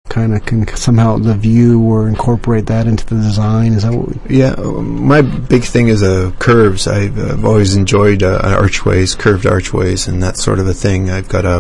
kind of can somehow the view or incorporate that into the design? Is that what Yeah, my big thing is curves. I've always enjoyed archways, curved archways, and that sort of a thing. I've got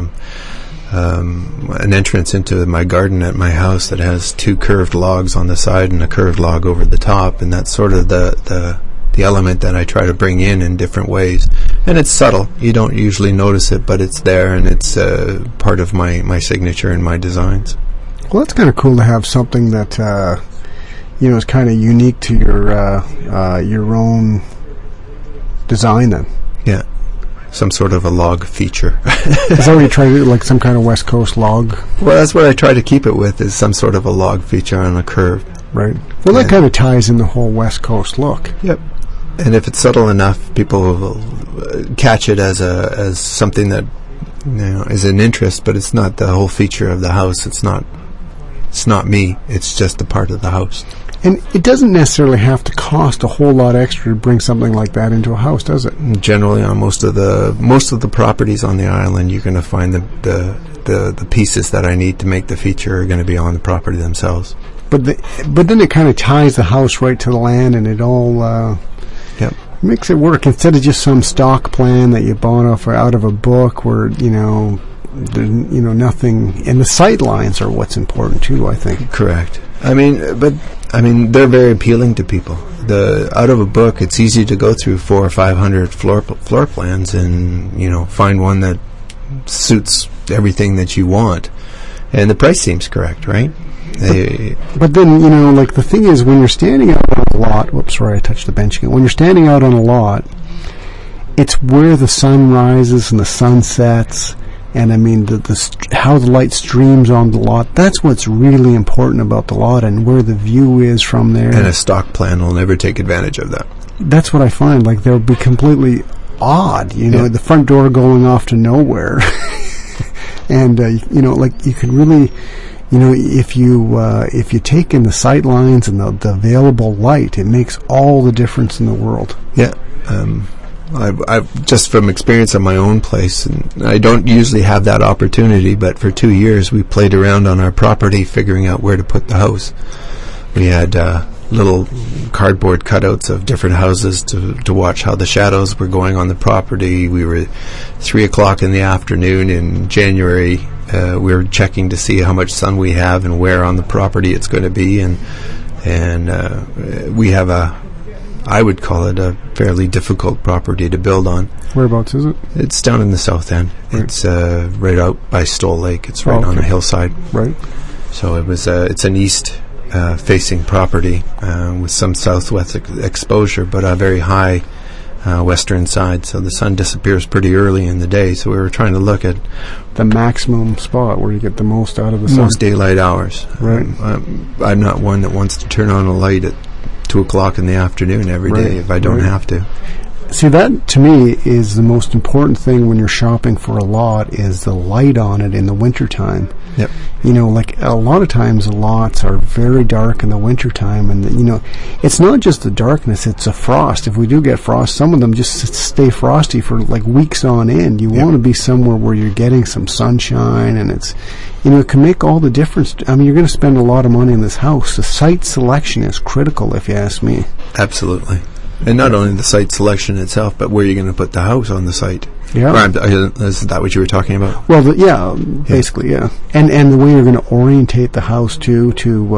an entrance into my garden at my house that has two curved logs on the side and a curved log over the top, and that's sort of the element that I try to bring in different ways. And it's subtle. You don't usually notice it, but it's there, and it's part of my signature and my designs. Well, that's kind of cool to have something that is kind of unique to your own design. Then, yeah, some sort of a log feature. Is that what you try to do, like some kind of West Coast log? Well, that's what I try to keep it with, is some sort of a log feature on a curve. Right. Well, that kind of ties in the whole West Coast look. Yep. And if it's subtle enough, people will catch it as something that is an interest, but it's not the whole feature of the house. It's not me. It's just a part of the house. And it doesn't necessarily have to cost a whole lot extra to bring something like that into a house, does it? Generally, on most of the properties on the island, you're going to find the pieces that I need to make the feature are going to be on the property themselves. But then it kind of ties the house right to the land, and it all makes it work instead of just some stock plan that you bought out of a book where nothing. And the sight lines are what's important too, I think. Correct. I mean, they're very appealing to people. Out of a book, it's easy to go through 400 or 500 floor plans and find one that suits everything that you want, and the price seems correct, right? But then, like the thing is, when you're standing out on a lot, whoops, sorry, I touched the bench again. When you're standing out on a lot, it's where the sun rises and the sun sets, and I mean, how the light streams on the lot. That's what's really important about the lot, and where the view is from there. And a stock plan will never take advantage of that. That's what I find. Like, they'll be completely odd, the front door going off to nowhere. And, like, you can really... if you take in the sight lines and the available light, it makes all the difference in the world. Yeah, I've just from experience at my own place, and I don't usually have that opportunity. But for 2 years, we played around on our property, figuring out where to put the house. We had little cardboard cutouts of different houses to watch how the shadows were going on the property. We were 3:00 in the afternoon in January. We were checking to see how much sun we have and where on the property it's going to be, and we have I would call it a fairly difficult property to build on. Whereabouts is it? It's down in the south end. Right. It's right out by Stoll Lake. It's right on a hillside. Right. So it's an east facing property with some southwest exposure, but a very high western side, so the sun disappears pretty early in the day. So we were trying to look at the maximum spot where you get the most out of the sun. Most daylight hours. Right. I'm not one that wants to turn on a light at 2:00 in the afternoon every day if I don't have to. See, that to me is the most important thing when you're shopping for a lot, is the light on it in the wintertime. Yep. Like a lot of times the lots are very dark in the wintertime, and it's not just the darkness, it's the frost. If we do get frost, some of them just stay frosty for like weeks on end. You want to be somewhere where you're getting some sunshine, and it's it can make all the difference. I mean, you're going to spend a lot of money in this house. The site selection is critical, if you ask me. Absolutely. And not only the site selection itself, but where you're going to put the house on the site. Yeah. Is that what you were talking about? Well, basically, yeah. And the way you're going to orientate the house to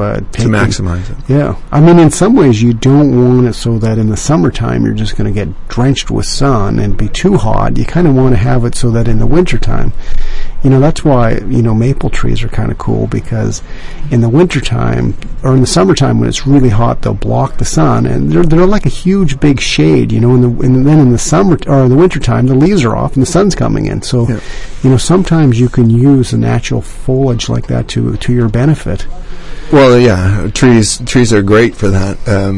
maximize it. Yeah. I mean, in some ways, you don't want it so that in the summertime you're just going to get drenched with sun and be too hot. You kind of want to have it so that in the wintertime, that's why, maple trees are kind of cool, because in the wintertime or in the summertime when it's really hot, they'll block the sun, and they're like a huge big shade, and then in the summer or in the wintertime, the leaves are off and the sun's coming in. So, sometimes you can use the natural foliage like that to your benefit. Well, yeah, trees are great for that.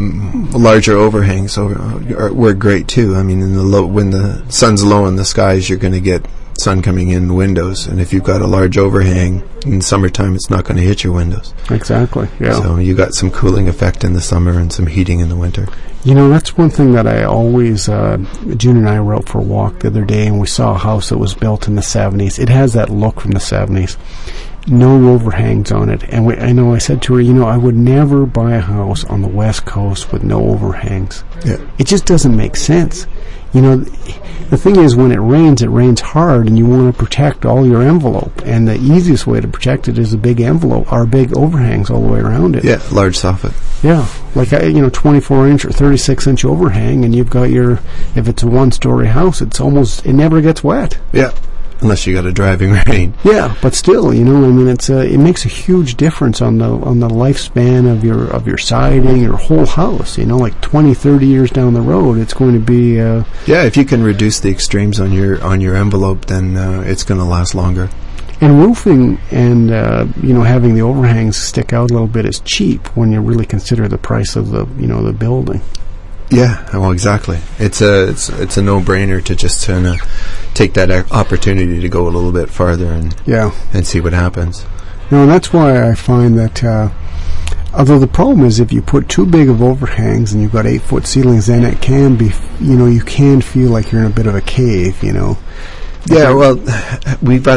Larger overhangs were great too. I mean, when the sun's low in the skies, you're going to get sun coming in the windows, and if you've got a large overhang in summertime, it's not going to hit your windows. Exactly. Yeah. So you got some cooling effect in the summer and some heating in the winter. That's one thing that I always, June and I were out for a walk the other day, and we saw a house that was built in the 70s. It has that look from the 70s. no overhangs on it. And I know I said to her, I would never buy a house on the West Coast with no overhangs. Yeah. It just doesn't make sense. The thing is, when it rains hard, and you want to protect all your envelope. And the easiest way to protect it is a big envelope, or big overhangs all the way around it. Yeah, large soffit. Yeah, like 24-inch or 36-inch overhang, and you've got if it's a one-story house, it never gets wet. Yeah, unless you got a driving rain. Yeah, but still, it makes a huge difference on the lifespan of your siding, your whole house. 20, 30 years down the road, it's going to be. Yeah, if you can reduce the extremes on your envelope, then it's going to last longer. And roofing and having the overhangs stick out a little bit is cheap when you really consider the price of the the building. Yeah, well, exactly. It's a no-brainer to just kind of take that opportunity to go a little bit farther and see what happens. And that's why I find that although the problem is if you put too big of overhangs and you've got 8-foot ceilings, then it can be you can feel like you're in a bit of a cave. Yeah, well, we've got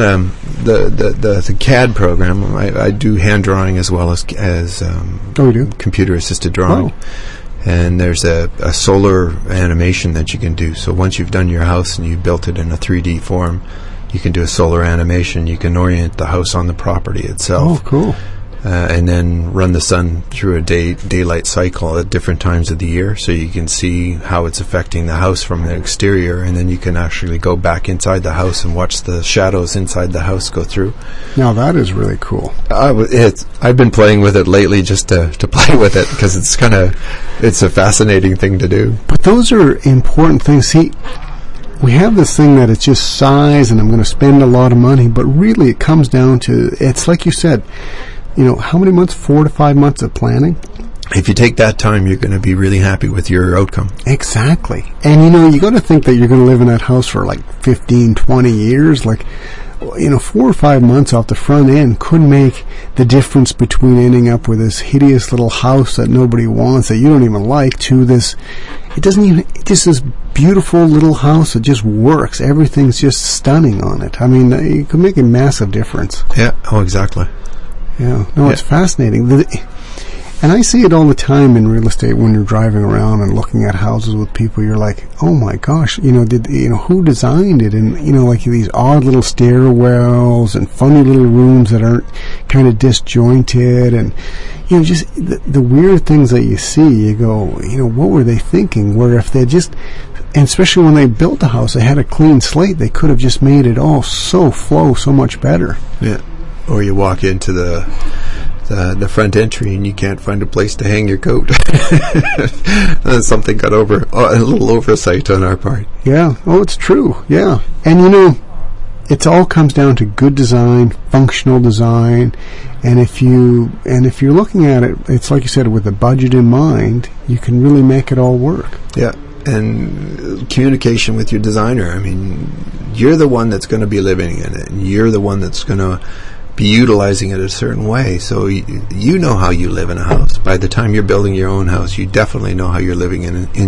the CAD program. I do hand drawing as well as computer assisted drawing. Oh. And there's a solar animation that you can do. So once you've done your house and you've built it in a 3D form, you can do a solar animation. You can orient the house on the property itself. Oh, cool. And then run the sun through a daylight cycle at different times of the year, so you can see how it's affecting the house from the exterior, and then you can actually go back inside the house and watch the shadows inside the house go through. Now that is really cool. I've been playing with it lately just to play with it, because it's a fascinating thing to do. But those are important things. See, we have this thing that it's just size and I'm going to spend a lot of money, but really it comes down to, it's like you said, how many months? 4 to 5 months of planning. If you take that time, you're going to be really happy with your outcome. Exactly. And you got to think that you're going to live in that house for like 15, 20 years. 4 or 5 months off the front end could make the difference between ending up with this hideous little house that nobody wants, that you don't even like, to this, just this beautiful little house that just works. Everything's just stunning on it. It could make a massive difference. Yeah. Oh, exactly. Yeah. No, it's fascinating. And I see it all the time in real estate when you're driving around and looking at houses with people. You're like, oh my gosh, who designed it? And, like these odd little stairwells and funny little rooms that aren't kind of disjointed, and, just the weird things that you see, you go, what were they thinking? Where if they just, and especially when they built the house, they had a clean slate, they could have just made it all so much better. Yeah. Or you walk into the front entry and you can't find a place to hang your coat. Something got a little oversight on our part. Yeah. Oh, it's true. Yeah. And it all comes down to good design, functional design, and if you're looking at it, it's like you said, with a budget in mind, you can really make it all work. Yeah. And communication with your designer. You're the one that's going to be living in it, and you're the one that's going to be utilizing it a certain way. So you know how you live in a house. By the time you're building your own house, you definitely know how you're living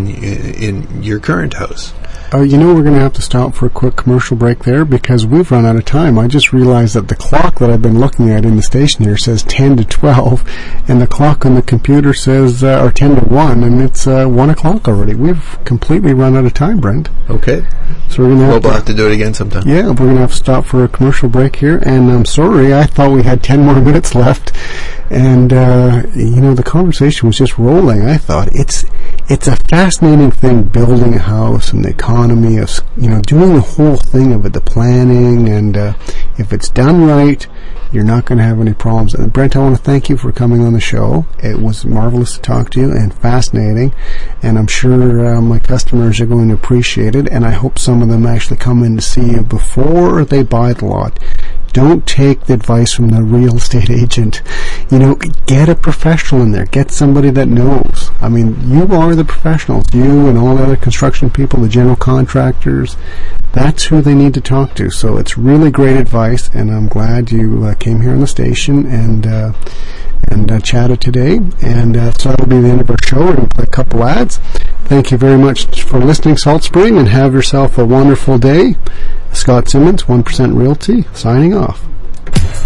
in your current house. We're going to have to stop for a quick commercial break there because we've run out of time. I just realized that the clock that I've been looking at in the station here says 10 to 12, and the clock on the computer says, or 10 to 1, and it's 1 o'clock already. We've completely run out of time, Brent. Okay. So we'll have to do it again sometime. Yeah, we're going to have to stop for a commercial break here, and I'm sorry, I thought we had 10 more minutes left, and, the conversation was just rolling. I thought it's a fascinating thing, building a house and the economy of, doing the whole thing of it, the planning, and if it's done right, you're not going to have any problems. And Brent, I want to thank you for coming on the show. It was marvelous to talk to you and fascinating, and I'm sure my customers are going to appreciate it, and I hope some of them actually come in to see you before they buy the lot. Don't take the advice from the real estate agent. Get a professional in there. Get somebody that knows. You are the professionals. You and all the other construction people, the general contractors, that's who they need to talk to. So it's really great advice, and I'm glad you came here on the station and chatted today. And so that'll be the end of our show. We're going to play a couple ads. Thank you very much for listening, Salt Spring, and have yourself a wonderful day. Scott Simmons, 1% Realty, signing off.